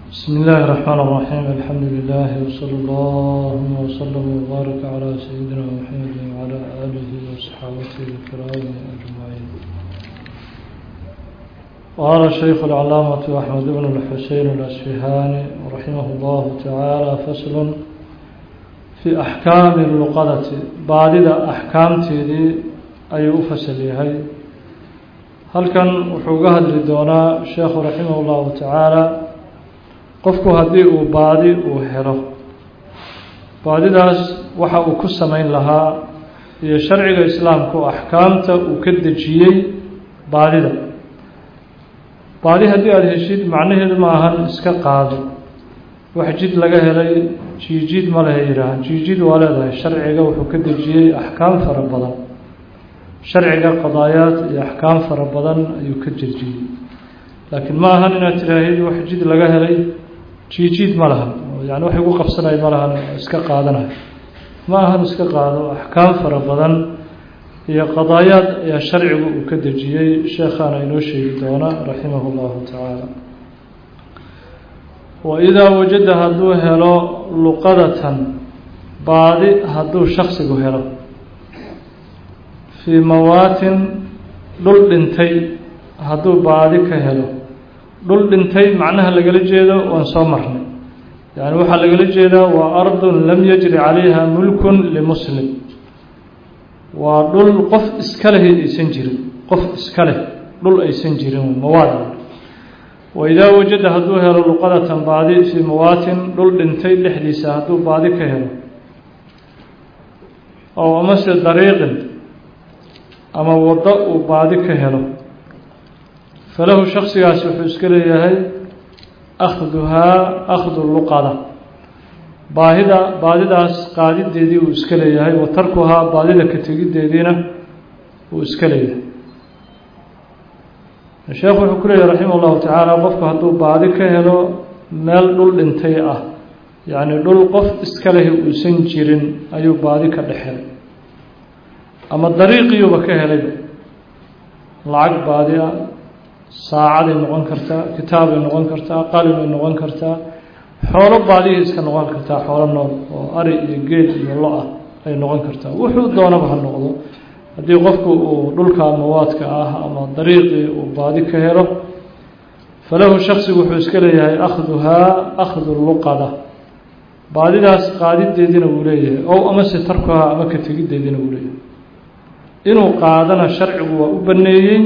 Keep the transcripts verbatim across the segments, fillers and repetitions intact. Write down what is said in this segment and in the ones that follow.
بسم الله الرحمن الرحيم الحمد لله وصلى الله وسلم وبارك على سيدنا محمد وعلى آله وصحابته الكرام أجمعين. قال الشيخ العلامة أحمد بن الحسين الأسفهاني رحمه الله تعالى: فصل في أحكام اللقطة. بعد أحكام تيدي أي أفصل هي هل كان وحوقها لدونا الشيخ رحمه الله تعالى qofku haddii uu baadi uu helo baadidaas waxa uu ku samayn lahaa iyo sharciga islaamku axkaamta uu ka dejiyey baadida baadi haddii aad heshid macnaheedu ma ahan iska qaado wax jid laga helay jiijid ma laha yidhaahan jiijid waa leedahay sharciga wuxuu ka dejiyey axkaam fara badan sharciga qadaayaad iyo axkaam fara badan ayuu ka dejiyey laakiin ma ahan inaad tiraahid wax jid laga helay jiijid ma lahan yani wax igu qabsanay ma lahan iska qaadanayo ma ahan iska qaado axkaam fara badan iyo qadaayaad ayaa sharcigu uu ka dejiyey sheekhaana inoo sheegi doona raximah llahu tacaala. waidaa wajada hadduu helo luqadatan baadi hadduu shaksigu helo fii mawaatin dhul dhintay hadduu baadi ka helo dhul dhintay macnaha lagala jeedo waan soo marnay yani waxaa lagala jeedaa waa ardun lam yajri calayha mulkun limuslim waa dhul qof iska leh aysan jirin qof iska leh dhul aysan jirin mawaad. waidaa wajada hadduu helo luqadatan baadi fii mawaatin dhul dhintay dhexdiisa hadduu baadi ka helo oo amase dariiqin ama waddo uu baadi ka helo falahu shaksigaasi wuxuu iska leeyahay akhduhaa akhdu luqada baahida baadidaas qaadideedii uu iska leeyahay wa tarkuhaa baadida ka tegiddeediina uu iska leeyahay. sheekhu wuxuu ku leeyahay raximah llahu tacaala qofku hadduu baadi ka helo meel dhul dhintay ah yacni dhul qof iska leh uusan jirin ayuu baadi ka dhex helay ama dariiqiyuuba ka helayba lacag baadi ah saacaday noqon kartaa kitaabay noqon kartaa qalinay noqon kartaa xoolo baadiyay iska noqon kartaa xoolo nool oo ari iyo geed iyo lo ah ay noqon kartaa wuxuu doonaba ha noqdo haddii qofku uu dhulka mawaadka ah ama dariiqii uu baadi ka helo falahu shaksigu wuxuu iska leeyahay akhduhaa akhdu luqada baadidaas qaadideediina wuu leeyahay ow amase tarkuhaa ama ka tegiddeediina wuu leeyahay. inuu qaadana sharcigu waa u baneeyey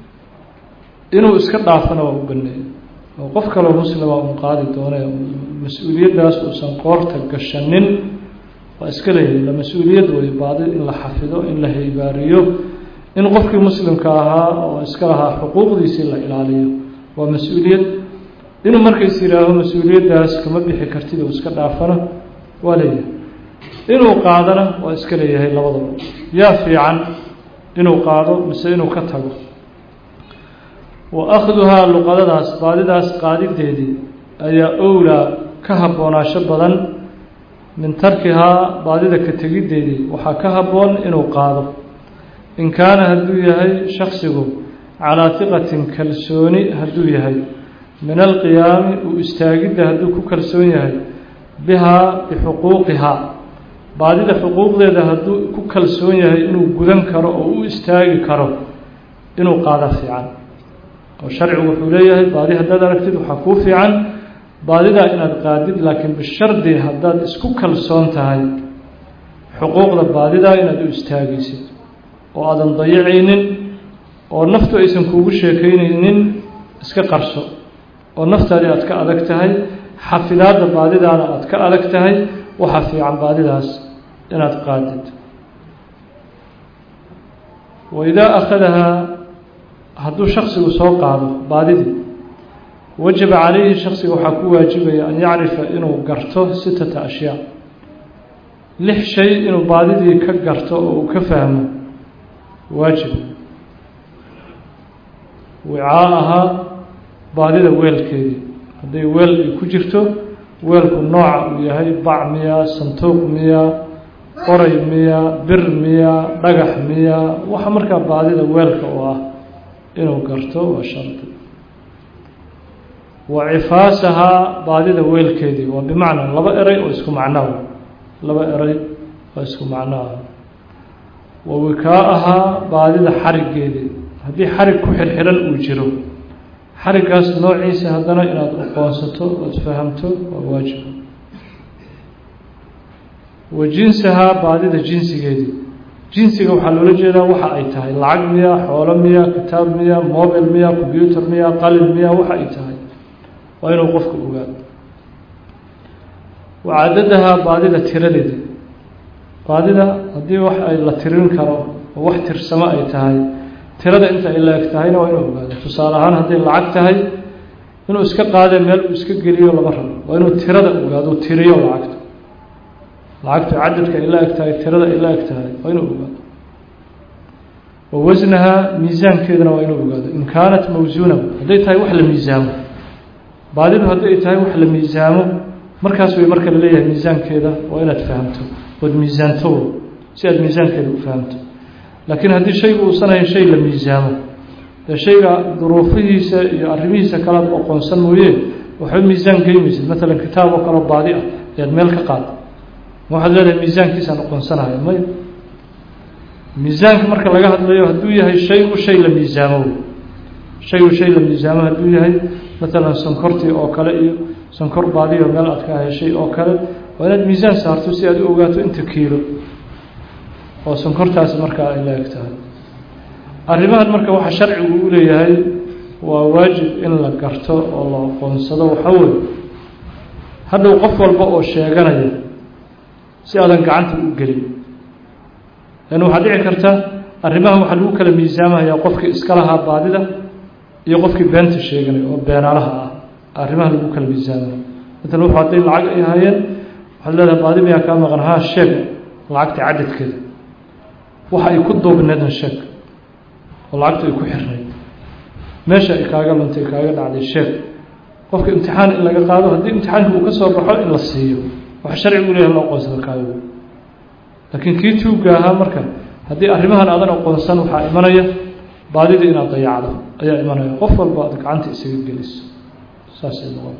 inuu iska dhaafana waa u baneeyey oo qof kaloo muslima uu qaadi doona mas-uuliyaddaas uusan qoorta gashanin waa iska leeyahay la mas-uuliyad way baadi in la xafido in la haybaariyo in qofkii muslimka ahaa oo iska lahaa xuquuqdiisii la ilaaliyo waa mas-uuliyad. inuu markays yihaaho mas-uuliyaddaas kama bixi kartid oo iska dhaafana waa leeyahay inuu qaadana waa iska leeyahay labadaba yaa fiican inuu qaado mise inuu ka tago. wa akhduhaa luqadadaas baadidaas qaadideedii ayaa owlaa ka habboonaasho badan min tarkihaa baadida ka tegiddeedii waxaa ka habboon inuu qaado in kaana hadduu yahay shaksigu calaa hiqatin kalsooni hadduu yahay min alqiyaami uu istaagidda hadduu ku kalsoon yahay bihaa bixuquuqihaa baadida xuquuqdeeda hadduu ku kalsoon yahay inuu gudan karo oo u istaagi karo inuu qaado fiican oo sharcigu wuxuu leeyahay baadi haddaad aragtid waxaa kuu fiican baadidaa inaad qaadid laakiin bishardi haddaad isku kalsoon tahay xuquuqda baadidaa inaad u istaagaysid oo aadan dayacaynin oo naftu aysan kuugu sheekaynaynin iska qarso oo naftaadii aad ka adag tahay xafidaadda baadidaana aad ka adag tahay waxaa fiican baadidaas inaad qaadid. waidaa akhadahaa hadduu shaksigu soo qaado baadidii wajaba calayhi shaksiga waxaa ku waajibaya an yacrifa inuu garto sitata ashyaa lix shay inuu baadidii ka garto oo uu ka fahmo waajib. wicaa-ahaa baadida weelkeedii hadday weel ay ku jirto weelku nooca uu yahay bac miya santuuq miya qoray miya bir miya dhagax miya waxa markaa baadida weelka u ah inuu garto waa shardi. وعفاسها بعدida weelkeedii waa bimacnaa laba eray oo isku macnaa laba eray oo isku macnaa wawikaaha baadida xarigeedii haddii xarig ku xirxiran uu jiro xarigaas noociisa haddana inaad aqoonsato ood fahamto waa waajib wa jinsahaa baadida jinsigeedii jinsiga waxaa loola jeedaa waxa ay tahay lacag miya xoolo miya kitaab miya mobile miya combyuter miya qalin miya waxa ay tahay waa inuu qofku ogaado wacadadahaa baadida tiradeedii baadida haddii wax ay la tirin karo oo wax tirsamo ay tahay tirada inta ay la-eg tahayna waa inuu ogaado tusaale ahaan hadday lacag tahay inuu iska qaadee meel uu iska geliyo lama rabo waa inuu tirada ogaado u tiriyo lacagta lacagtu cadadka ay la-eg tahay tirada ay la-eg tahay waa inuu ogaado wa wasnahaa miisaankeedana waa inuu ogaado in kaanat mawsuuna hadday tahay wax la miisaamo baadidu haddii ay tahay wax la miisaamo markaas way marka la leeyahay miisaankeeda waa inaad fahamto ood miisaanto si aad miisaankeeda u fahamto laakiin haddii shaygu uusan ahayn shay la miisaamo dee shayga duruufihiisa iyo arrimihiisa kalaad aqoonsan mooye waxba miisaan geymaysid maalan kitaab oo kaleo baadi ah ayaad meel ka qaad ma waxaad leedahay miisaankiisaan aqoonsanahay may miisaanka marka laga hadlayo hadduu yahay shay u shay la miisaamo shay u shay la miisaamo hadduu yahay maalan sonkortii oo kale iyo sonkor baadiyo meel aad ka heshay oo kale waa inaad miisaan saarto si aad u ogaato inta kiilo oo sonkortaasi markaa ay la-eg tahay arrimahan marka waxa sharcigu u leeyahay waa waajib in la garto oo la aqoonsado waxaa weeye hadhow qof walba oo sheeganaya si aadan gacanta u gelin lan waxaa dhici karta arrimahan waxaa lagu kala miisaamayaa qofkii iska lahaa baadida iyo qofkii beenta sheeganay oo beenaalaha ah arrimaha lagu kala miisaamaya maalan wuxuu hadday lacag ay hayeen waxaad leedahay baadi miyaa kaa maqan haa sheeg lacagta cadadkeeda waxa ay ku duubneedna sheeg oo lacagtu ay ku xirnayd meesha ay kaaga luntay kaaga dhacday sheeg qofka imtixaan in laga qaado haddii imtixaanka uu ka soo baxo in la siiyo waxa sharcigu leeyahay loo aqoonsado kaayo laakiin kii tuugga ahaa marka haddii arrimahan aadan aqoonsan waxaa imanaya baadida inaad dayacdo ayaa imanaya qof walba aad gacanta isaga geliso saasay noqon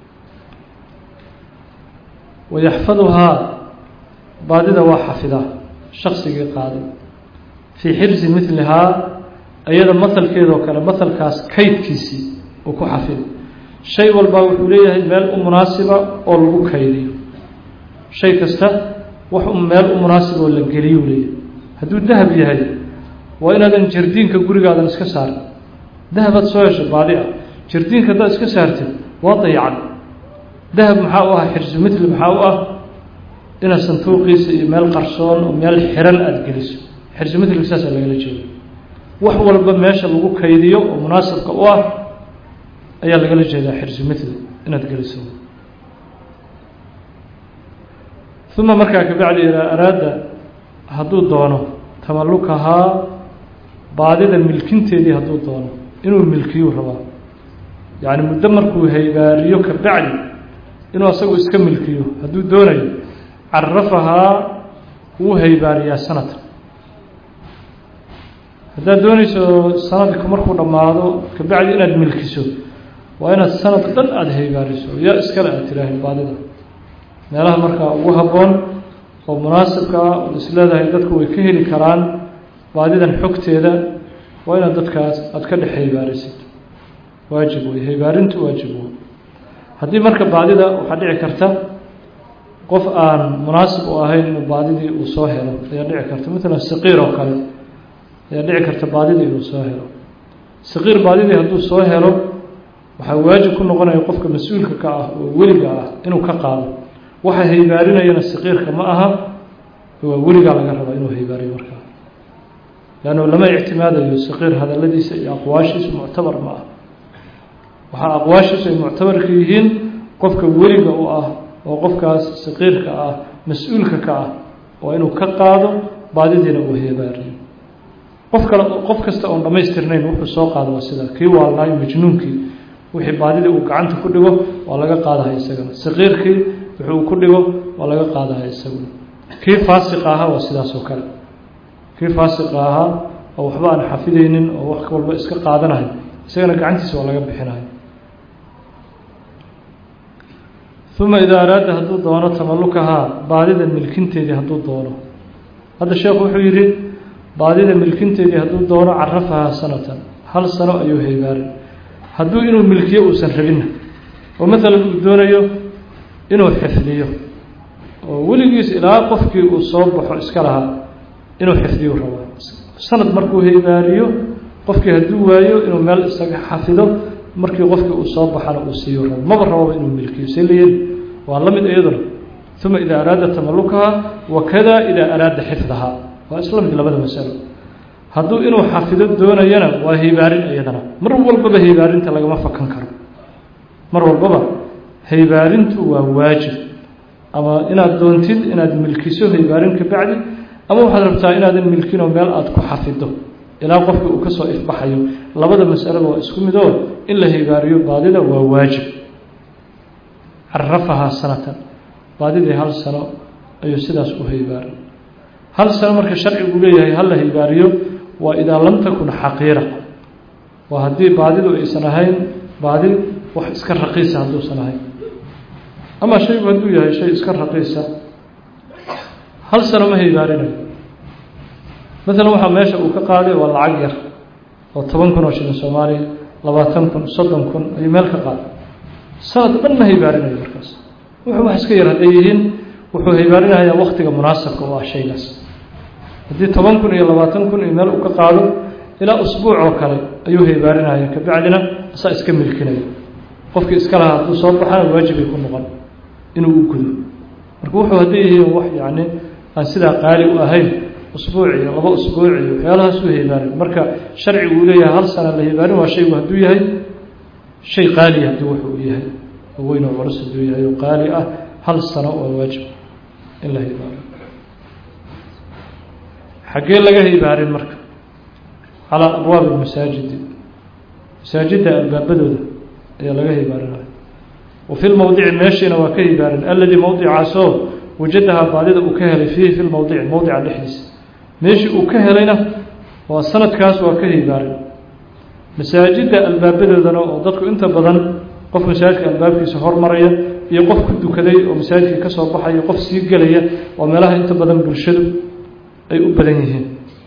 wayaxfaduhaa baadida waa xafidaa shaksigii qaaday fii xirsi milihaa iyada mahalkeedoo kale mahalkaas kaydkiisii uu ku xafido shay walbaa wuxuu leeyahay meel u munaasiba oo lagu kaydiyo shay kasta wax meel u munaasiba oo la geliyuu leeyahay hadduu dahab yahay waa inaadan jardiinka gurigaadan iska saarin dahabaad soo hesho baadi ah jardiinka haddaad iska saartid waa dayacad dahab maxaa u ah xirsi mitli maxaa u ah inaad santuuqiisa iyo meel qarsoon oo meel xiran aada geliso xirsi mitliga saasaa lagala jeeda wax walba meesha lagu kaydiyo oo munaasibka u ah ayaa lagala jeedaa xirsi mitli inaad geliso uma markaa kabacdi ilaa araada hadduu doono tamalukahaa baadida milkinteedii hadduu doono inuu milkiyuu rabaa yacni muddo markuu haybaariyo kabacdi inuu asagu iska milkiyo hadduu doonayo carafahaa wuu haybaariyaa sanadka haddaad doonayso sanadka markuu dhammaado kabacdi inaad milkiso waa inaad sanad dhan aada haybaariso yaa iskale aad tiraahay baadida meelaha markaa ugu habboon oo munaasibka ah ood is leedahay dadku way ka heli karaan baadidan xogteeda waa inaad dadkaas aada ka dhex haybaarisid waajib wey haybaarintu waajib wey haddii marka baadida waxaa dhici karta qof aan munaasib u ahayn inuu baadidii uu soo helo ayaa dhici karta maalan saqiir oo kale ayaa dhici karta baadidii inuu soo helo saqiir baadidii hadduu soo helo waxaa waajib ku noqonaya qofka mas-uulka ka ah oo weliga ah inuu ka qaado waxa haybaarinayana saqiirka ma aha waa weligaa laga rabaa inuu haybaariyo markaa leannu lama ictimaadayo saqiir hadalladiisa iyo aqwaashiisu muctabar ma ah waxaa aqwaashiisu ay muctabarka yihiin qofka weliga u ah oo qofkaas saqiirka ah mas-uulka ka ah waa inuu ka qaado baadidiina uu haybaariyo qof kale qof kasta oon dhammaystirnayn wuxuu soo qaado waa sida kii waalnaayo majnuunkii wixii baadidii uu gacanta ku dhigo waa laga qaadahay isagana saqiirkii wuxuu ku dhigo waa laga qaadahay isaguna kii faasiqa ahaa waa sidaas oo kale kii faasiqa ahaa oo waxba aan xafidaynin oo wax walba iska qaadanahay isagana gacantiisa waa laga bixinayo ثم إذا أراد هدو دونه تملكها بعدد ملكنتي هدو دونه هذا الشيخ وحيري بعدد ملكنتي هدو دونه عرفها سنة هل سنة أيها هيبار هدو إنه ملكيه وسنربينه ومثلا دونه إنه حفظيه ولقيس إلى قفك وصوب وإسكالها إنه حفظيه روا سنة مركو هيباريو قفك هدو وايو إنه مال إستقى حفظه مركي قفك وصوب وحنا وسيور ما بروا إنه ملكيه سليل والله من أيضا ثم إذا أراد تملكها وكذا إذا أراد حفظها وأسلم إلى بدء مسألة هدو إنه حفظه دون ينا وهيبارين أيضا مر والبابا هيبارين تلاقي ما فكن كرم مر والبابا هيبارين هو واجب أما إن أدونتين إن أد ملكيسه هيبارين كبعدي أما واحد ربطا إن أد ملكينه مال أدكو حفظه إلى قفك وكسو إفبحيه لبدا مسألة وإسكم دول إلا هيباريو بعدده وواجب عرفها سنة بعدده هل سنة أي سداس هيبار هل سنة مركز الشرع يقول لي هل هيباريو وإذا لم تكن حقيرة وهدي بعدده أي سنهين بعدين واحد إسكر رقيسة هدو سنهين أما شيء بدو يا شيء إسكر رقيسة هل سنة ما هيبارينه مثلا waxa meesha uu ka qaaday waa lacag yar oo toban kun oo shilin Soomaali labaatan kun soddon kun ay meel ka qaaday sanad dhan ma hibaarinayo markaas wuxuu wax iska yar hadeeyeen wuxuu hibaarinayaa waqtiga munaasabka oo ah shaygaas hadii toban kun iyo labaatan kun ay meel uu ka qaado ila usbuuc oo kale ayuu hibaarinayaa ka bacdina asaa iska milkinayo qofkii iska lahaa uu soo baxay waajib ay ku noqon inuu u gudo marka wuxuu hadeeyeen wax yaani aan sida qaali u ahayn أسبوعي لبا أسبوعي وحيالها سوى هيباري مركا شرعي وليها هل سنة لهيباري وشيء وهدو يهي شيء قالي هدو وحو يهي ووين ورس هدو يهي وقالي أه هل سنة وواجب إلا هيباري حقين لقى هيباري المركا على أبواب المساجد مساجد الباب بدودة هي لقى هيباري وفي الموضع ماشينا وكهيباري الذي موضع عصوه وجدها بعدد أكهل فيه في الموضع موضع الحديث ماشي أكهلنا والسنة كاس وكهيباري مساجد الباب بدودة وضدك أنت بدن قف مساجد الباب في سهر مرية يقف كدو كذي ومساجد كسر بحا يقف سيقلية وملاها أنت بدن بالشرب أي أبدنيهن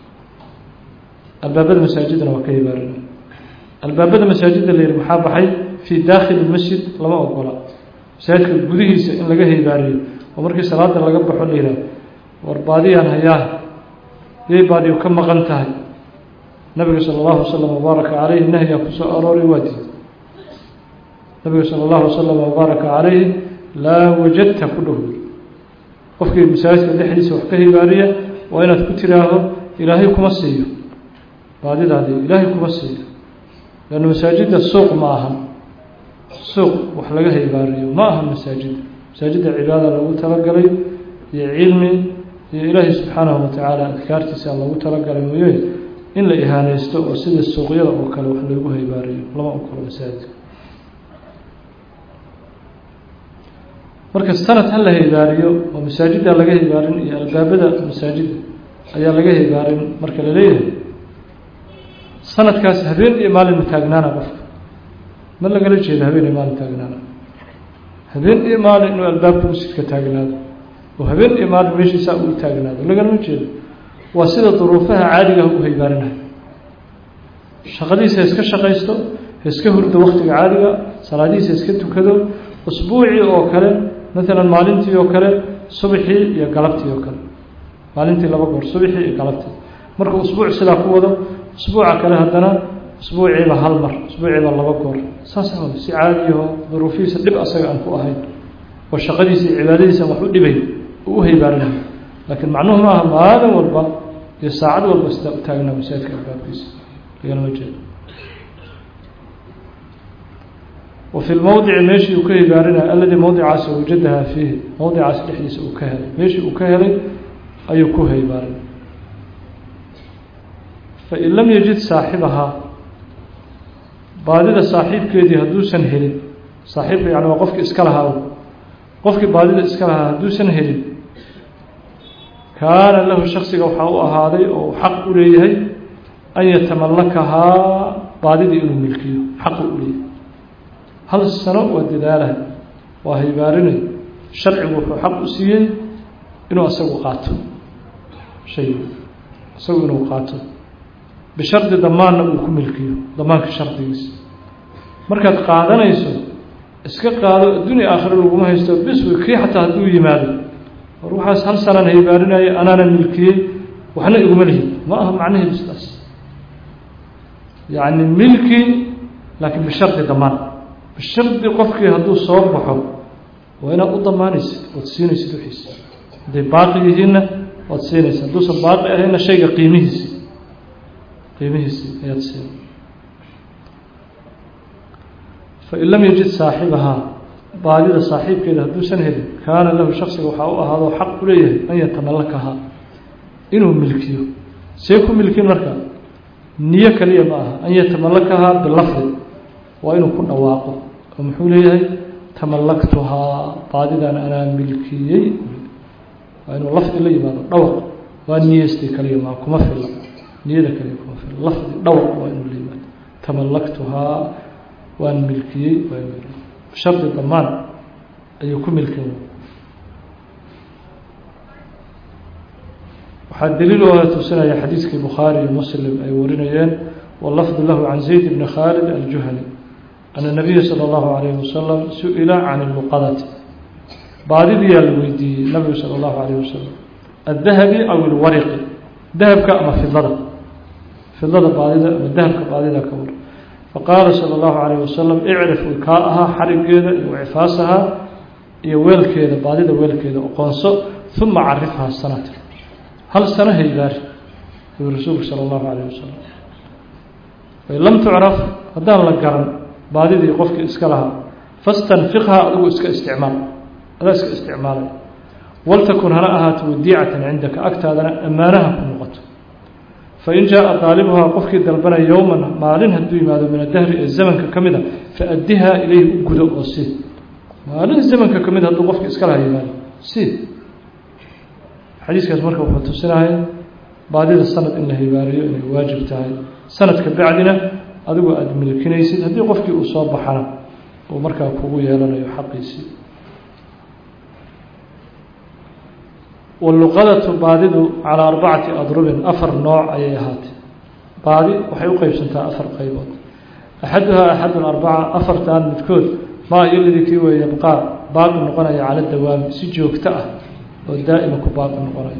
الباب المساجدنا وكهيباري الباب المساجد اللي المحابحي في داخل المسجد لما أقوله مساجد البديهيس إن لقى هيباري ومركي صلاة لقى بحول إلى ورباديان هياه يبادي وكم غنتها النبي صلى الله عليه وسلم وبارك عليه النهي يقص أروري وادي النبي صلى الله عليه وسلم وبارك عليه لا وجدت كله وفي المساجد اللي حديث وحكه بارية وإن تكتراه إلهيكم السيء بعد ذلك إلهيكم السيء لأن مساجد السوق معها السوق وحلقه بارية معها المساجد مساجد العبادة لو تلقى هي علمي هي إلهي سبحانه وتعالى أذكارتي سأل الله تلقى ويوه إن لإهانة يستوى سيد السوقية وكالو حلقه بارية لما أقول مساجد marka sanad hal la hibaariyo oo masaajida laga hibaarin iyo albaabada masaajida ayaa laga hibaarin marka la leeyahay sanadkaas habeen iyo maalin taagnaana qofka ma laga jeedo habeen iyo maalin taagnaana habeen iyo maalin inuu albaabka masjidka taagnaado oo habeen iyo maalin meeshiisa uu taagnaado laga ma jeedo waa sida duruufaha caadiga ah u hibaarinayo shaqadiisa iska shaqaysto iska hurdo waqtiga caadiga salaadiisa iska tukado usbuuci oo kale مثلا maalintii oo kale subaxii iyo galabtii oo kale maalintii laba goor subaxii iyo galabtii marka usbuuc sida ku wado usbuuca kale hadana usbuuciiba hal mar usbuuciiba laba goor saasoo si caadi ah duruufiisa dib asaga aan ku ahayn oo shaqadiisa cibaadadiisa wax u dhibay oo heebaarna laakiin macnuhu ma aha maalin walba iyo saacad walba sida u taagna masaajidka albaabkiisa laga wajah وفي الموضع ماشي وكهبارنا الذي موضع عاس وجدها فيه موضع عاس لحديث وكهل ماشي وكهل أي كهبارنا فإن لم يجد صاحبها بعد صاحب كذي هدوسا هلي صاحب يعني وقفك إسكالها قفك بعد إسكالها هدوسا هلي كان له شخص وحاو هذا أو حق إليه أن يتملكها بعد ذي الملكية حق إليه هل السنة ودلالها waa haybaarinay sharcigu wuxuu xaq u siiyey inuu asagu qaato shay isagu inuu qaato bishardi damaanna uu ku milkiyo damaanka shardigiisa markaad qaadanayso iska qaado adduunya aakhiro laguma haysto bis way kii xataa hadduu yimaado war waxaas hal sanaan haybaarinaya anaana milkiyey waxna iguma lihin ma aha macnaheedu sidaas yacni milki laakiin bishardi damaan bishardi qofkii hadduu soo baxo waa inaad u damaanaysid ood siinaysid wixiisa hadday baaqi yihiinna waad siinaysa hadduusan baaqi ahayna shayga qiimihiisi qiimihiisi ayaad siin fain lam yajid saaxibahaa baadida saaxiibkeeda hadduusan helin kaana lahu shaksiga waxaa u ahaado xaq u leeyahay an yatamallakahaa inuu milkiyo see ku milkin marka niyo kaliya ma aha an yatamallakahaa bilafdi waa inuu ku dhawaaqo oo muxuu leeyahay tamallaktuhaa baadidan anaa milkiyey waa inuu lafdi la yimaado dhawaq waa niyeystay kaliya maa kuma filla niyada kaliya kuma filla lafdi dhawaq waa inuu la yimaado tamallaktuhaa waan milkiyey shardi damaan ayuu ku milkin waxaa daliil ooga tusinaya xadiiskii bukhaari iyo muslim ay warinayeen wallafdu lahu can zayd bni khaalid aljuhani ana nabiya sala allahu calayhi wasalam su-ila can illuqadati baadidiyaa la weydiiyey nabigu sala allahu calayhi wasalam addahabi aw ilwariqi dahabka ama fidlada fidlada baadida ama dahabka baadida ka war faqaala sala allahu calayhi wasalam icrif wikaaءahaa xarigeeda iyo wicfaasahaa iyo weelkeeda baadida weelkeeda oqoonso uma carifhaa sanata hal sano haybaari yuu rasuulku sala allahu calayh wasalam fain lam tucraf haddaan la garan baadidii qofkii iska lahaa fastanfiqhaa adigu iska isticmaal adaa iska isticmaalay waltakun hana ahaato wadiicatan cindaka agtaadana ammaanaha ku noqoto fain jaaءa daalibuhaa qofkii dalbanaya yowman maalin hadduu yimaado min adahri ee zamanka ka mid a faaddihaa ilayhi u gudo oo sii maalin zamanka ka mid hadduu qofkii iska laha yimaado sii xadiiskaas marka wuxuu tusinahay baadida sanad in la hibaariyo inay waajib tahay sanadka bacdina adigu aada milkinaysid haddii qofkii uu soo baxana uu markaa kugu yeelanayo xaqiisii walluqadatu baadidu calaa arbacati adrubin afar nooc ayay ahaatay baadi waxay u qeybsantaa afar qaybood axaduhaa axadu larbaca afartan midkood maa iladii kii weeye yabqaa baaqi noqonaya cala dawaami si joogto ah oo daa'ima ku baaqi noqonayo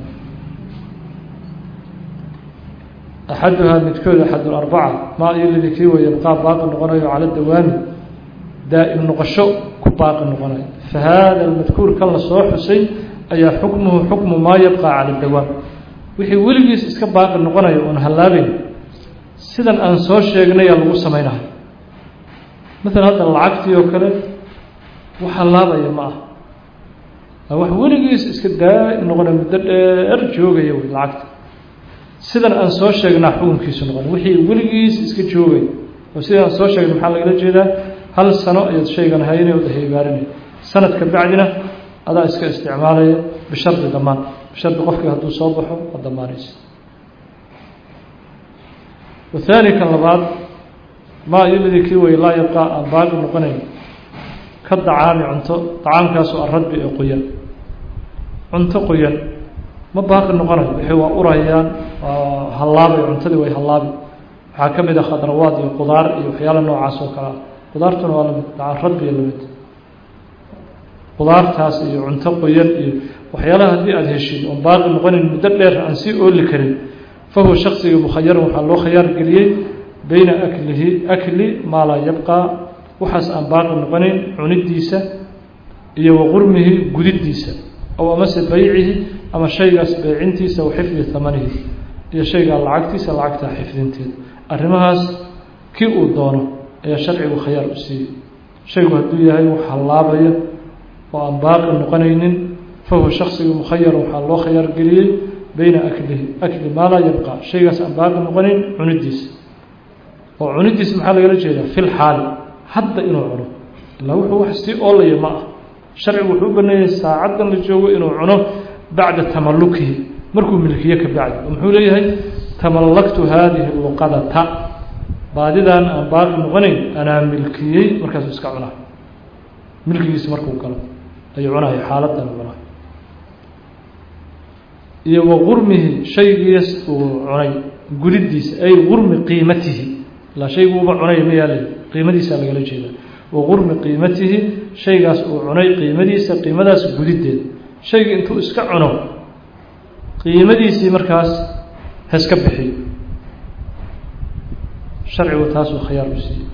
axaduhaa midkood axadu larbaca maa iladii kii weeye yabqaa baaqi noqonayo cala dawaami daa'im noqosho ku baaqi noqonayo fa haada almadkuur kan la soo xusay ayaa xukmuhu xukmu maa yabqaa cala dawaam wixii weligiis iska baaqi noqonayo oon hallaabayn sidan aan soo sheegnayaa lagu samaynayo maalan hadda lacagtii oo kale wax hallaabaya ma ah waa wax weligiis iska daa'im noqonayo muddo dheer joogaya wey lacagta sidan aan soo sheegnaa xukunkiisu noqon wixii weligiis iska joogay oo sidaan aan soo sheegnay maxaa lagala jeedaa hal sano ayaad shaygan haynay ood haybaarinay sanadka bacdina adaa iska isticmaalaya bishardi damaan bishardi qofkii hadduu soo baxo waa damaanaysa wathaani kan labaad maa iladii kii wey laa yabqaa aan baaqi noqonayn ka dacaami cunto dacaamkaasoo arradbi ee qoyan cunto qoyan ma baaqi noqonayo wixii waa urayaan waa hallaabay cuntadii way hallaabi waxaa ka mid a khadrawaad iyo qudaar iyo waxyaala noocaas oo kale ah qudaartuna waa lamid dacaan radbiya lamid qudaartaas iyo cunto qoyan iyo waxyaalaha haddii aada heshin oon baaqi noqonayn muddo dheer aan sii ooli karin fahuwa shaksiga mukhayaran waxaa loo khayaar geliyey beyna aklihi akli maa laa yabqaa waxaas aan baaqi noqonayn cunidiisa iyo waqurmihi gudidiisa ow amase beycihi ama shaygaas beycintiisa wa xifdi hamanihi iyo shaygaa lacagtiisa lacagtaa xifdinteeda arrimahaas kii uu doono ayaa sharcigu khayaar u siiyey shaygu hadduu yahay wax hallaabaya oo aan baaqi noqonaynin fahuwa shaksiga mukhayar waxaa loo khayaar geliyey beyna aklihi akli maa laa yabqaa shaygaas aan baaqi noqonayn cunidiisa oo cunidiisa maxaa lagala jeedaa fil xaali hadda inuu cuno ilaa wuxuu wax sii oolaya ma ah sharcigu wuxuu u baneeyey saacaddan la joogo inuu cuno bacda tamallukihi markuu milkiye ka bacdi oo muxuu leeyahay tamallaktu haadihi luqadata baadidan aan baaqi noqonayn anaa milkiyey markaasuu iska cunaa milkigiisa markuu galo ayuu cunayo xaaladan cunayo iyo waqurmihi shaygiis uu cunay gudidiisa ay qurmi qiimatihi la shayguuba cunay ma yaale qiimadiisa lagala jeeda waqurmi qiimatihi shaygaas uu cunay qiimadiisa qiimadaas gudideed shayga intuu iska cuno qiimadiisii markaas haska bixiyo sharcigu taasuu khiyaar u siiyey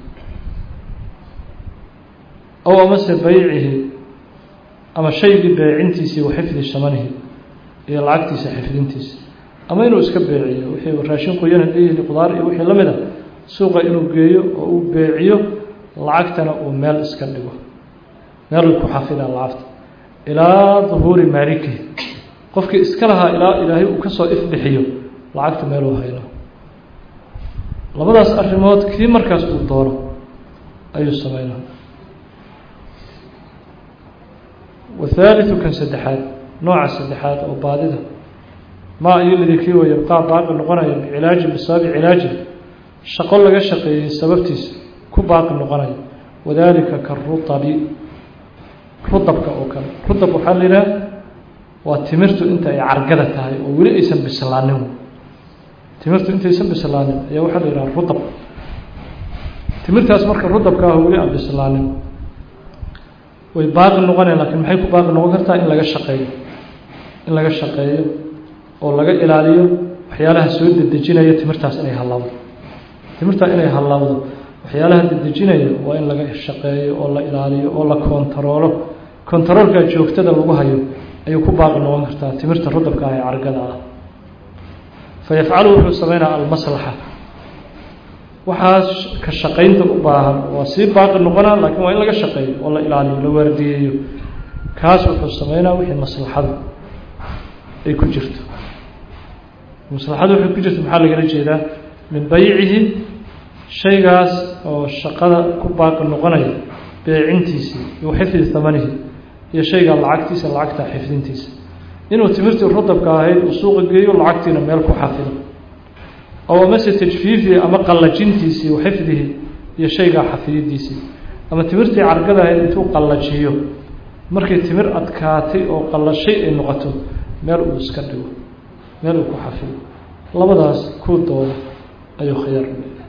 aw amase baycihi ama shaygii beecintiisii wa xifdi shamanihi iyo lacagtiisa xifdintiisa ama inuu iska beeciyo wixii raashin qoyan hadii qudaar iyo wixii la mid ah suuqa inuu geeyo oo uu beeciyo lacagtana uu meel iska dhigo meel ku xafida lacagta ilaa dhuhuri maliki qofkii iska lahaa ilaa ilaahay uu ka soo ifbixiyo lacagta meel uu hayno labadaas arrimood kii markaas uu doono ayuu sameynaa wathalithu kan saddexaad nooca saddexaad oo baadida ma ayuladii kii way yabqaa baaqi noqonayo cilaaji bisaabi cilaaji shaqo laga shaqeeyey sababtiisa ku baaqi noqonayo wadaalika karutabi rutabka oo kale rutab waxaa la yidhaha waa timirtu inta ay cargada tahay oo weli aysan bislaanin timirtu intaysan bislaanin ayaa waxaa la yidhaha rutab timirtaas marka rutabka ah weli aan bislaanin way baaqi noqonayaan laakiin maxay ku baaqi noqon kartaa in laga shaqeeyo in laga shaqeeyo oo laga ilaaliyo waxyaalaha soo dedejinaya timirtaas inay halaawdo timirtaa inay halaawdo waxyaalaha dedejinaya waa in laga shaqeeyo oo la ilaaliyo oo la kontaroolo kontaroolka joogtada lagu hayo ayuu ku baaqi noqon kartaa timirta rudabka ah ee cargada ah fayafcalu wuxuu sameynaa almaslaxa waxaas ka shaqaynta u baahan waa sii baaqi noqonaa laakiin waa in laga shaqeeyo oo la ilaaliyo la waardiyeeyo kaas wuxuu sameynaa wixii maslaxadu ay ku jirto maslaxadu waxay ku jirto maxaa lagala jeedaa min baycihi shaygaas oo shaqada ku baaqi noqonaya beecintiisii iyo xifdi thamanihi iyo shayga lacagtiisa lacagta xifdintiisa inuu timirtii rudabka ahayd uu suuqa geeyo lacagtiina meel ku xafido aw amase tajfiifi ama qallajintiisii wa xifdihi iyo shaygaa xafididiisii ama timirtii cargada ahayd intuu qallajiyo markay timir adkaatay oo qallashay ay noqoto meel uu iska dhigo meel uu ku xafido labadaas kuu dooda ayuu khiyaar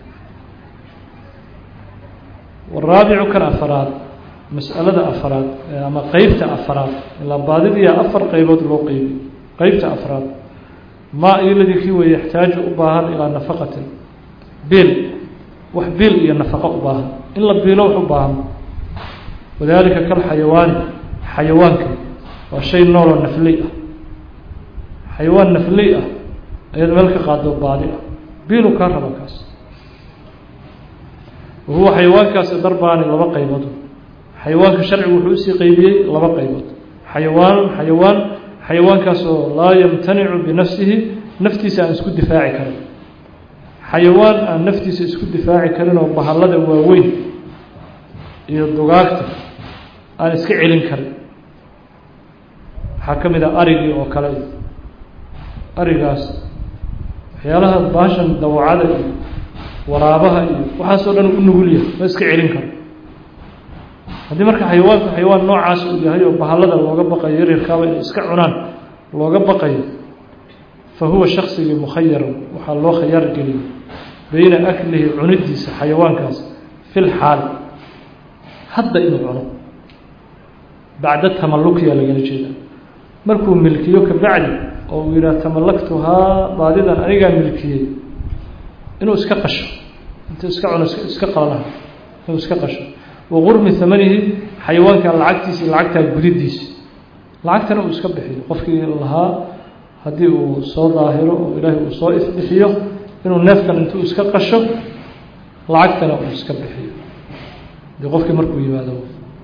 waraabicu kan afaraad mas'alada afaraad ama qeybta afaraad ilaa baadidiya afar qaybood loo qeybiy qeybta afraad maa iyoladii kii weeye yaxtaaju u baahan ilaa nafaqatin biil wax biil iyo nafaqo u baahan in la biilo wax u baahan wadaalika kal xayawaani xayawaanka waa shay nooloo nafley ah xayawaan nafley ah ayaad meel ka qaado baadi ah biilu kaa raba kaas wahuwa xayawaankaasi darbaani laba qaybood xayawaanka sharcigu wuxuu usii qeybiyey laba qaybood xayawaan xayawaan xayawaankaas oo laa yamtanicu binafsihi naftiisa aan isku difaaci karin xayawaan aan naftiisa isku difaaci karin oo bahallada waaweyn iyo dugaagta aan iska celin karin waxaa ka mid ah arigii oo kale arigaas waxyaalaha baashan dawacada iyo waraabaha iyo waxaasoo dhan u nugulyahay ma iska celin karo haddii marka xayawaanku xayawaan noocaas uu yahay oo bahallada looga baqayo yaryarkaaba inay iska cunaan looga baqayo fa huwa shaksigii mukhayaran waxaa loo khayaar geliyay bayna aklihi cunidiisa xayawaankaas fil xaal hadda inuu cuno bacda tamallukiya lagala jeeda markuu milkiyo ka bacdi oo uu yidhaha tamallaktuhaa baadidan anigaa milkiyey inuu iska qasho intuu iska cuno iska qalanaha inuu iska qasho waqurmi thamanihi xayawaanka lacagtiisa lacagtaa gudidiisa lacagtana uu iska bixiyo qofkii lahaa haddii uu soo daahiro oo ilaahay uu soo ifbixiyo inuu neefkan intuu iska qasho lacagtana uu iska bixiyo dee qofkii markuu yimaado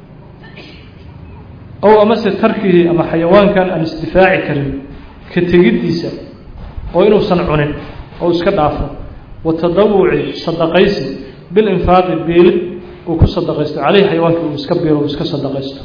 ow amase tarkihi ama xayawaankan aan isdifaaci karin ka tegiddiisa oo inuusan cunin oo iska dhaafo watadawuci sadaqaysi bilinfaaqi biilid uu ku sadaqaysto caleyhi xayawaankii uu iska biilo uu iska sadaqaysto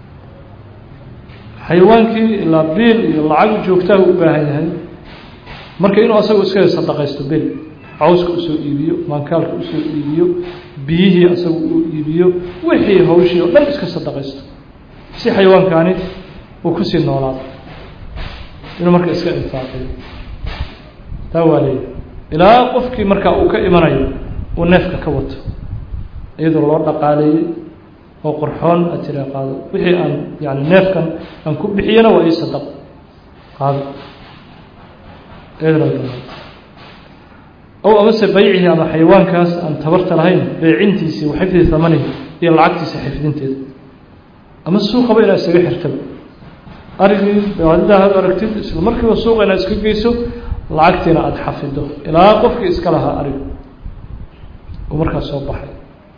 xayawaankii ilaa biil iyo lacag joogtaha u baahan yahay marka inuu asagu iska sadaqaysto biil cawska usoo iibiyo maankaalka usoo iibiyo biyihii asagu uu iibiyo wixii hawshii oo dhan iska sadaqaysto si xayawaankaani uu kusii noolaado inuu marka iska infaaqiyo taa waa leeyahay ilaa qofkii markaa uu ka imanayo uu neefka ka wato iyadoo loo dhaqaaleeyey oo qurxoon aad tira qaado wixii aan yani neefkan aan ku bixiyana waa ii sadaq qaado iyadana أو أمس بيعه أما حيوان كاس أن تبرت لهين بيعنتيسي وحفظ ثمنه هي العكتيسي حفظنتي أما السوق بين أسرع حرتب أرجع بعد هذا أركتيد المركب السوق أنا أسكت جيسو العكتنا أتحفظه إلى قفك إسكالها أرجع ومركب صباحي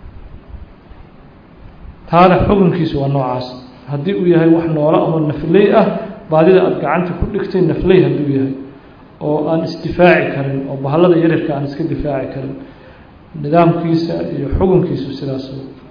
هذا حكم كيسو النوع عاس هدي وياهي وحنا وراء أمر نفلية بعد إذا أرجعنت كل كتير نفلية هدي وياهي oo aan isdifaaci karin oo bahalada yaryarka aan iska difaaci karin nidaamkiisa iyo xukunkiisu sidaas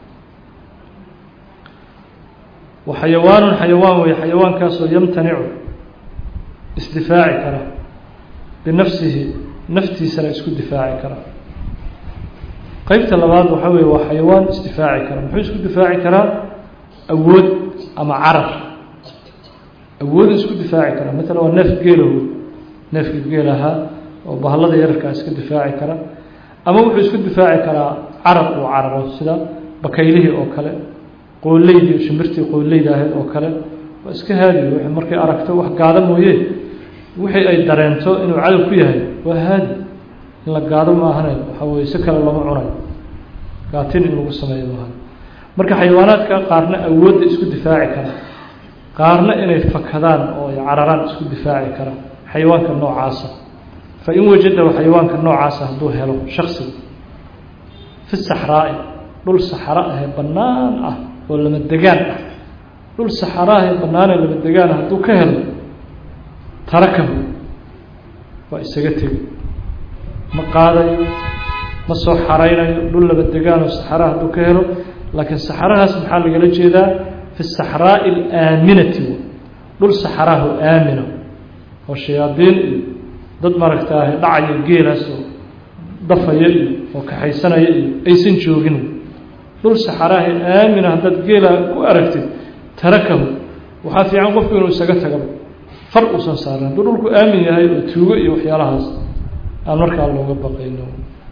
wa xayawaan xayawaan way xayawaankaas oo yamtanicu isdifaaci kara binafsihi naftiisa la isku difaaci kara qaybta labaad waxa weeye waa xayawaan isdifaaci kara muxuu isku difaaci karaa awood ama carar awood isku difaaci kara mesela waa neef geelow neefkii geelaha oo bahalada yararka iska difaaci kara ama wuxuu isku difaaci karaa carab uu cararo sida bakaylihii oo kale qoolleydii shimbirtii qooleyda ahayd oo kale waa iska haadi wixii markay aragto wax gaado mooye wixii ay dareento inuu cadow ku yahay waa haadi in la gaado ma ahane waxa weeye si kale lama cunayo gaatin in lagu sameeyo maahan marka xayawaanaadka qaarna awoodda isku difaaci kara qaarna inay fakadaan oo ay cararaan isku difaaci kara حيوانك النوع عاصة فإن وجده حيوانك النوع عاصة هدو هلو شخصي في الصحراء دول صحراء هي بنان أه ولا مدقان أه دول صحراء هي بنان ولا مدقان هدو كهل تركه وإساقته مقاضي مصو حرين دول مدقان والصحراء هدو كهل لكن الصحراء سبحان الله قال جيدا في الصحراء الآمنة دول صحراء آمنة والشياطين ضد مركتاه دعي الجيلس ضفيا وكحيسنا أيسن شوقين دول سحراه آمنة ضد جيلا وأركتي تركه وحافي عن قفك وسقطها قبل فرق صار دول لك آمن هاي توجي وحيالها المركز الله قبل إنه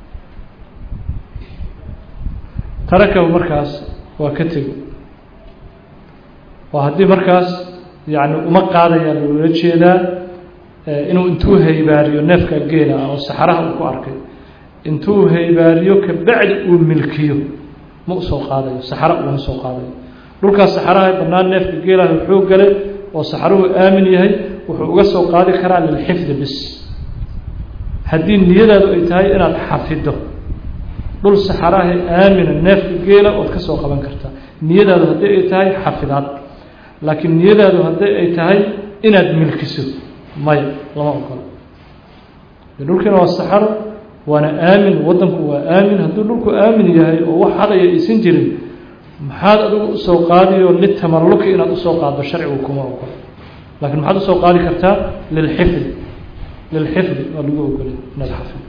تركه مركز وكتب وهدي مركز يعني وما قاعد يعني وجه ذا inuu intuu haybaariyo neefka geela oo saxaraha uu ku arkay intuu haybaariyo ka bacdi uu milkiyo ma soo qaadayo saxara uu soo qaadayo dhulka saxaraha banaan neefka geela wuxuu galay oo saxaruhu aamin yahay wuxuu uga soo qaadi karaa lil xifd bis hadii niyadaadu ay tahay inaad xafido dhul saxaraha aamin neefka geela oo ka soo qaban kartaa niyadaadu hadii ay tahay xafidaad laakiin niyadaadu hadii ay tahay inaad milkiso ماي لما أقول دولكنا والسحر وأنا آمن وضنك وآمن هدولك آمن ياهي وواحد يسنجري محاد أدو سوقادي وللتمرلك إن أدو سوقاد بالشرع وكما أقول لكن محاد سوقادي كرتا للحفظ للحفظ ولقوا أقول من الحفظ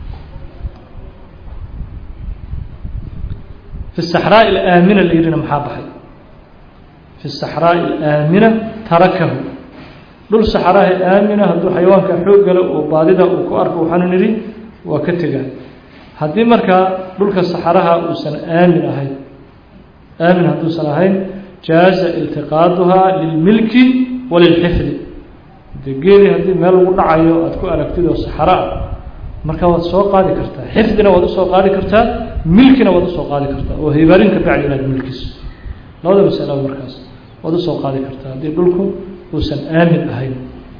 في الصحراء الآمنة اللي يرينا محابحي في الصحراء الآمنة تركه دول صحراء آمنة هدو حيوانك حوق له وبعدها وكأرك وحنونري وكتجا هدي مركا دول كصحراء وسن آمنة هاي آمنة هدو سنهاي جاز التقاطها للملك وللحفظ دقيقي هدي مال ونعيو أتكو أركتيد الصحراء مركا وتسوق هذه كرتا حفظنا وتسوق هذه كرتا ملكنا وتسوق هذه كرتا وهيبارين كبعد إلى الملكس لو ده مسألة مركز وتسوق هذه كرتا دي دولكم وسن آمن أهين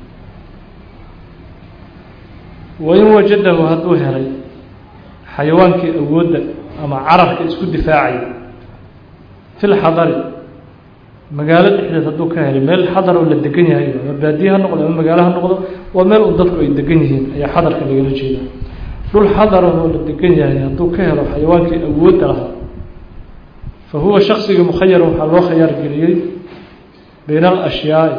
وإن وجده هدو هري حيوانك أود أما عرفك اسكو دفاعي في الحضر مقالة إحدى هدو كهري ميل الحضر ولا الدقنية هاي مباديها النقضة من مقالها النقضة وميل أضدك الدقنية هي حضر كالي يرجينا دول حضر ولا الدقنية هي هدو كهري حيوانك أود لها فهو شخص مخير وحلو خيار قليل بين الأشياء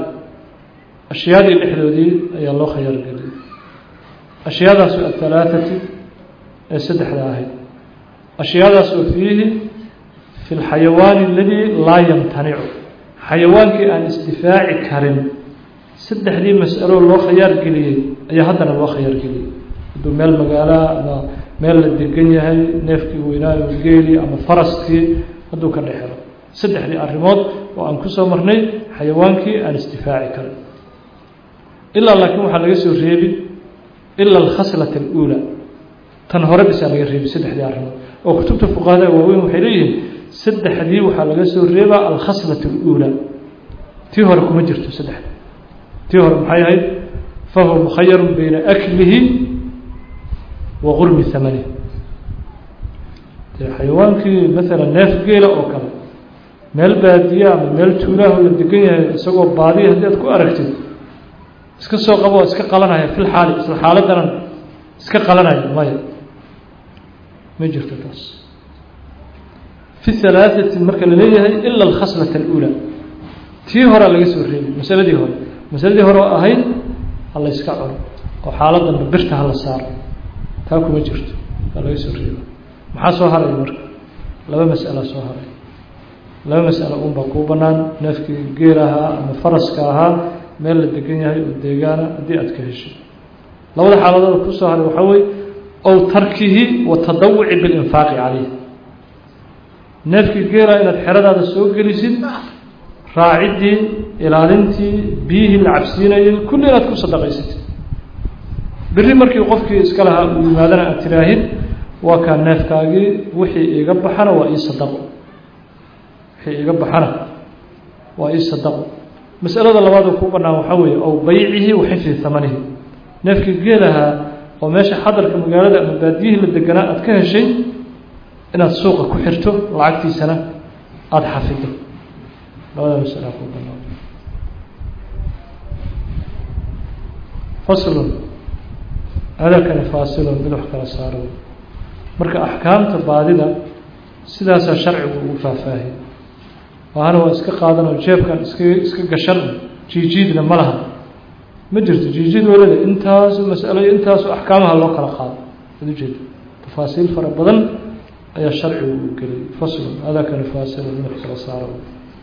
أشياء الإحدودي أي الله خير قليل أشياء الثلاثة سدح لاهي أشياء فيه في الحيوان الذي لا يمتنع حيوان كأن استفاع كرم سدح لي مسألة الله خيار قلي أي هذا الله خيار قلي دو ميل مقالة أما ميل الدقنية هاي نفكي ويناي وقيلي أما فرسكي هدو كان رحلة سدح لي الرماد وأنكسه مرني حيوان كأن استفاع كرم إلا لكن وحال يسير ريبي إلا الخصلة الأولى تنهر بسالة الريبي سدح لي الرماد وكتبت فقهاء ووين وحيليه سدح لي وحال يسير ريبا الخصلة الأولى تيهر كمجرته سدح تيهر محيهي فهو مخير بين أكله وغرم ثمنه حيوان كي مثلا ناف قيلة أو كلا ميل بادية ميل تولاه ولا الدقية سقوا بعضيه هديت كو أركتد اسك سو قبو اسك قلناها في الحالة في الحالة دنا اسك قلناها ما ما جرت تاس في الثلاثة المركة اللي هي إلا الخصلة الأولى تيهر اللي يسوي الريب مسألة دي هو مسألة دي هو أهين الله يسكعر وحالة دنا برتها الله صار تاكو ما جرت الله يسوي الريب maxaa soo haray marka laba mas'ala soo haray laba mas'ala oo baqoobnaan neefkii geeraha ama faraska ahaa meel la degan yahay oo deegaana hadii aad ka hesho labada xaaladood ku soo haray waxa way oo tarkihi wa tadawwu'i bil infaqi alayhi neefkii geera inaad xiradaada soo gelisid raacidii ilaalintii bihi la cabsiinayay kulli inaad ku sadaqaysid biri markii qofkii iska lahaa uu yimaadana aad tiraahid وكان نافكاغي وحي إيغا بحنا وإي صدقوا وحي إيغا بحنا وإي صدقوا مسألة اللباد كوبنا وحوي أو بيعه وحفظ ثمنه نافكي قيلها وماشي حضر كمقالة مباديه للدقناء أتكاه شيء إن السوق كحرته لعقتي سنة أدحفظه هذا مسألة كوبنا فصل هذا كان فاصل بلوحك الأسارة marka ahkaamta baadida sidaas sharcigu uu faahfaahay waana waa iska qaadanoo jeebkan iska iska gashan jiijidna malaha ma jirto jiijid walada intaas mas'alo intaas ahkaamaha loo kala qaado wada jeed tafaasiil fara badan ayaa sharcigu uu galay fasl hada kan faasil min kala saaro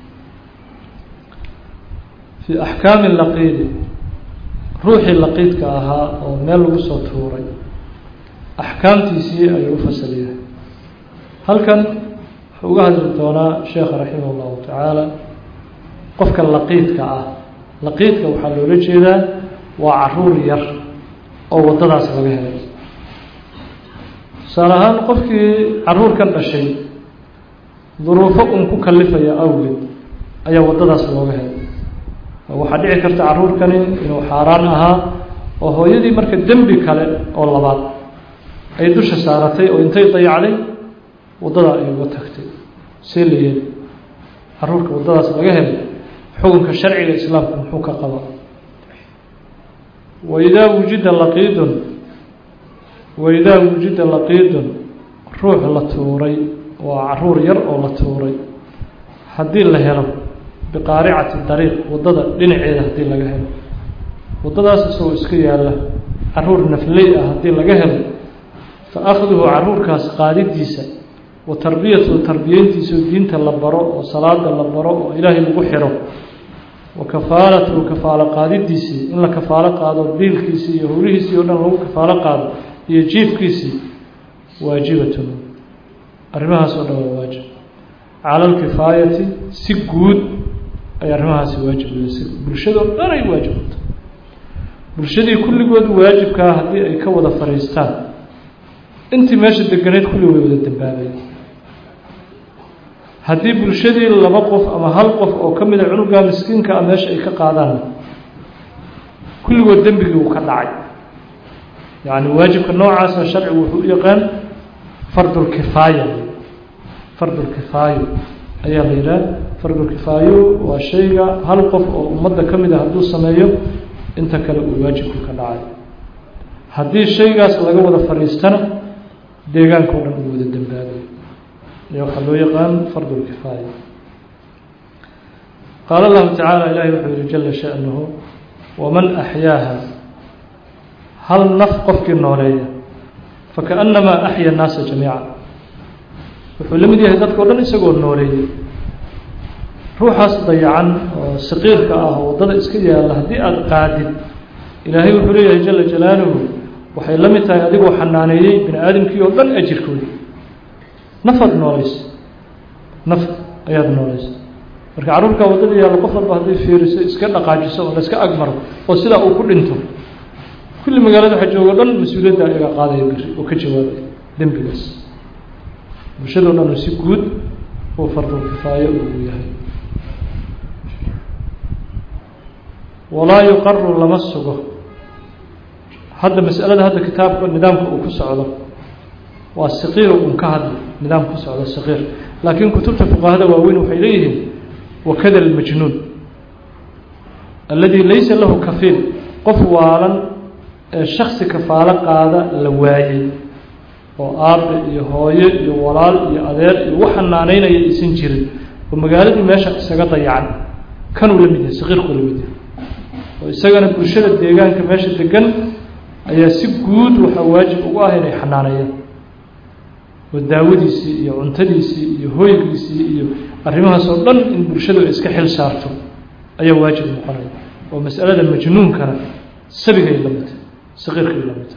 fi ahkaam al-laqid ruuxi laqidka ahaa oo meel lagu soo tuuray أحكامتي أي أفصلها هل كان وقال دونا شيخ رحمه الله تعالى قفك اللقيت كأه لقيت كوحلو رجلا وعرور ير أو وضع سببها صارها قفك عرور كان الشيء ظروفكم كلفة يا أولد أي وضع سببها وحديع كرت عرور كان إنه حارانها وهو يدي مركز دنبي كله والله بعض أي دوش سارتي أو إنتي طيع علي وضع أي وتكتي سيلي عرورك وضع سبجهم حكم كشرع الإسلام حكم قضاء وإذا وجد لقيد وإذا وجد لقيد روح لتوري وعرور يرء لتوري حدي الله يرب بقارعة الطريق وضع لنعيد هدي لجهل وضع سوى سكيا له عرور نفلية هدي لجهل فأخذه عرور كاس قادد ديسا وتربيته تربيته سودين تلبرو وصلاة اللبرو وإلهي مبحره وكفالته كفالة قادد ديسي إلا كفالة قادد بيل كيسي يهوريه سيونا له كفالة قادد يجيب كيسي واجبة أرمها سؤال واجب على الكفاية سجود أي أرمها سواجب برشده لا رأي واجب برشده كل قد واجب كهدي أي كوضة فريستان أنت ماشي الدقنيت كل ويبدأ الدبابين هدي برشدي لما قف أما هل قف أو كم من العنقة مسكين كأماش أي كقادان كل ودن بيجي وكدعي يعني واجب النوع عسى شرع وحقوق يقان فرض الكفاية فرض الكفاية أي غيره فرض الكفاية وشيء هل قف أو مدة كم إذا هدو سمايو أنت كلا واجب وكدعي هدي الشيء قاس لقى وده فريستنا ديغان كورن وده الدبابين يخلو يقان فرض الكفاية قال الله تعالى إلهي وحده جل شأنه ومن أحياها هل نفقف كالنورية فكأنما أحيا الناس جميعا وحلم دي هدات كودن isagoo nooleeyay ruuxaas dayacan oo saqiirka ah oo dad iska yaala hadii aad qaadid ilaahay wuxuu leeyahay jalla jalaaluhu waxay la mid tahay adigoo xanaaneeyay bini aadamkii oo dhan ajirkooda nafad nooleys naf ayaad nooleys marka caruurka wadada yaala qof walba hadii fiiriso iska dhaqaajiso oo iska agmaro oo sida uu ku dhinto kulli magaalada waxa jooga dhan mas'uuliyadda iga qaaday oo ka jawaabay dambigaas bulshada dhan si guud oo fardo kifaayo uu yahay ولا يقر لما سقه هذا مسألة هذا كتاب النظام كسعده والصغير ومكهد نظام كسعده الصغير لكن كتبت فقه هذا وين وحيليه وكذا المجنون الذي ليس له كفيل قفوالا الشخص كفالة قادة لواعي وآب يهوي يولال يأذير يوحنانين يسنجر ومقالة ماشى سقط يعني كانوا لمده صغير كل لمده وإسقنا برشلة ديجان كماشة دجن أي سجود وحواجب واهر حنانية والداودي سي يعنتدي سي يهوي سي الرمها صلنا إن برشلة إسكحل صارته أي واجب مقرن ومسألة المجنون كان سبق يلمت صغير يلمت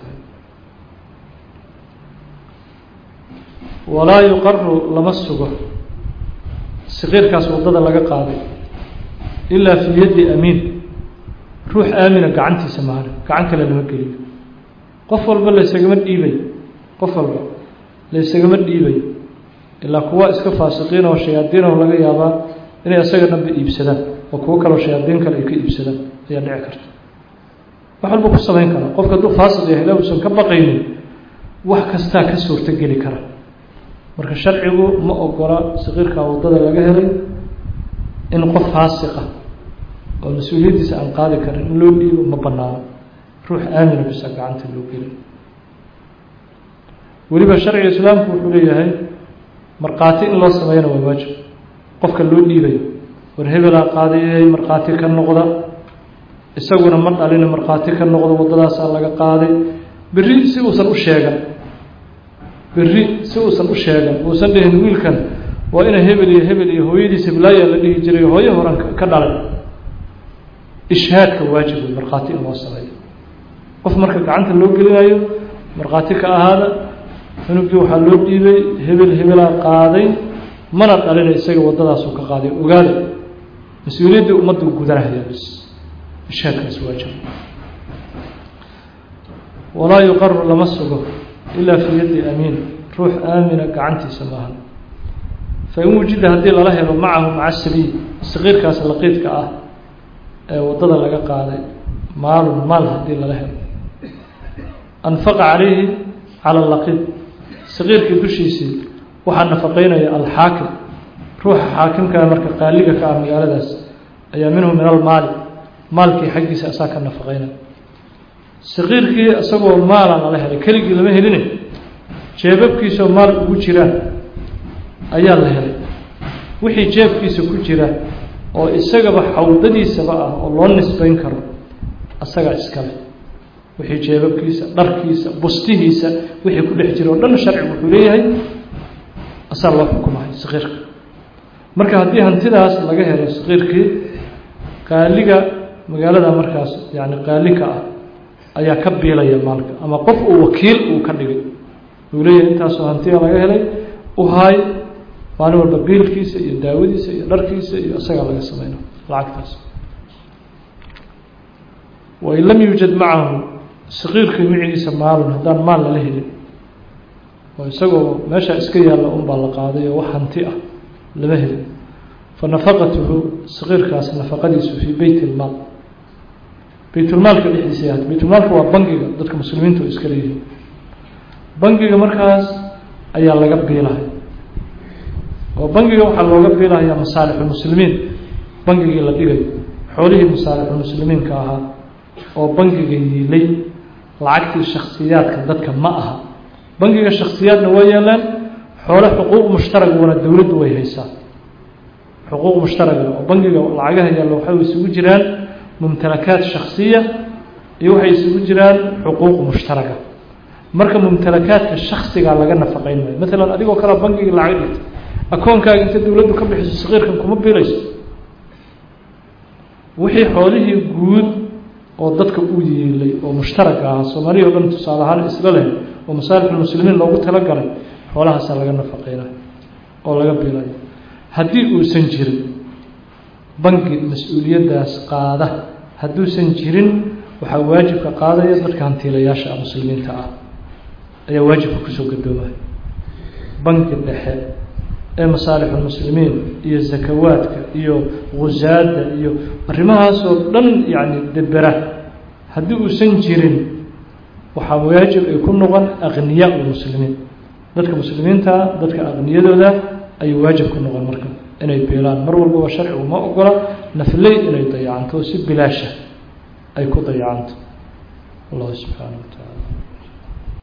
ولا يقر لمسه صغير كاس وضد لقى قاضي إلا في يد أمين روح آمنة قعنتي سمعنا قعنك لما قريب قفل بل ليس جمد إيبي قفل بل ليس جمد إيبي إلا قوة إسكا فاسقين وشياطين ولقى يابا إني أسجد نبي إبسدان وقوة كلا شياطين كلا إيكي إبسدان هي نعكرت وحال بقى الصلاين كلا قفك دو فاسق يهلا وسن كبقيني وحكستا كسور تجلي كلا مركز الشرعي ما أقرأ صغير كاوضد لقى هلي إن قف فاسقة والمسؤولية سأل قاضي كرن لو دي مبنى روح آمن بسك عنت لو كده ولبا شرع الإسلام كحولية هاي مرقاتي الله سمعنا وواجب قفك لو دي بي ورهب لا قاضي مرقاتي كالنقضة السجون مرت علينا مرقاتي كالنقضة وضلا سأل لك قاضي بالري سوسن الشاغل بالري سوسن الشاغل وسنده نقول كان وإن هبلي هبلي هويدي سبلايا الذي يجري هوي هران كدار إشهاد كواجب المرقاتي الموصلية قف مركك عنك اللو قلنايو مرقاتي كأهادا فنبقي وحلو ديبي هبل هبلا قاضي منط علينا إساقي وضدا سوكا قاضي وقالي مسؤولية دي أمد وقدرها يا بس إشهاد كواجب ولا يقر لمسه إلا في يد أمين روح آمنة كعنتي سماها فإن وجد هذه الله معه مع السبيل الصغير كاس لقيت كأه وضد لقى قاضي مال مال هدي له أنفق عليه على اللقيط صغير كدشيسي وحن نفقينا الحاكم روح حاكم كان مركز قاليك كان مقالداس أي منه من المال مال كي حقي سأساك نفقينا صغير كي أسقوا مال على هذا كلي لما هلني جيبك كي سو مال وجيران أيا الله هلي وحي جيب كي سو كجيران oo isagaba xawdadiisaba ah oo loo nisbayn karo asaga iskale wixii jeebabkiisa dharkiisa bustihiisa wixii ku dhex jiro dhan sharci wuxuu leeyahay asal loo xukumahay saqiirka marka haddii hantidaas laga helo saqiirkii qaaliga magaalada markaas yani qaalika ah ayaa ka biilaya maalka ama qof uu wakiil uu ka dhigay uu leeyahay intaasoo hantiya laga helay u haay وأنا والبقيل كيس يداودي سي يدار كيس يسقى على السماء العكس وإن لم يوجد معه صغير كميعي سمال هذا مال له ويسقى ماشى إسكيا لأم بالقاضية وحنتئة لمهل فنفقته صغير كاس نفقديس في بيت المال بيت المال كالإحداثيات بيت المال هو بنجي ضد المسلمين تو إسكاليه بنجي مركز أي الله قبي له وبنجي وحنا لو قبل يا مصالح المسلمين بنجي لا دغاي خوليه مصالح المسلمين كاها او بنجي لي lacagtii shakhsiyaadka dadka ma aha bangiga shakhsiyaadna way yeelan xoolo xuquuq mushtarak wana dawladdu way haysaa xuquuq mushtarak oo bangiga lacagaha yaalo waxa isugu jiraan mumtalakaat shakhsiya iyo waxa isugu jiraan xuquuq mushtaraka marka mumtalakaadka shakhsiga laga nafaqayn maayo maalan adigoo kale bangiga lacag dhigtay akoonkaaga inta dawladdu ka bixiso saqiirkan kuma biilayso wixii xoolihii guud oo dadka u yeelay oo mushtarak ah Soomaaliya oo dhan tusaale ahaan isla leh oo masaalixul muslimiin loogu tala galay xoolahaas laga nafaqeynaa oo laga biilayo haddii uusan jirin bangi mas'uuliyadaas qaada hadduusan jirin waxaa waajibka qaadaya dadka hantiilayaasha muslimiinta ah ayaa waajibka kusoo gadoomaya bangi dhexe ee masaalixul muslimiin iyo zakawaadka iyo guzaada iyo arrimahaas oo dhan yani debera haddii uusan jirin waxaa waajib ay ku noqon aqniyaa muslimiin dadka muslimiinta dadka aqniyadooda ay waajib ku noqon marka inay biilaan mar walba waa sharcigu ma ogola naflay inay dayacanto si bilaasha ay ku dayacanto Allah subhanahu wa ta'ala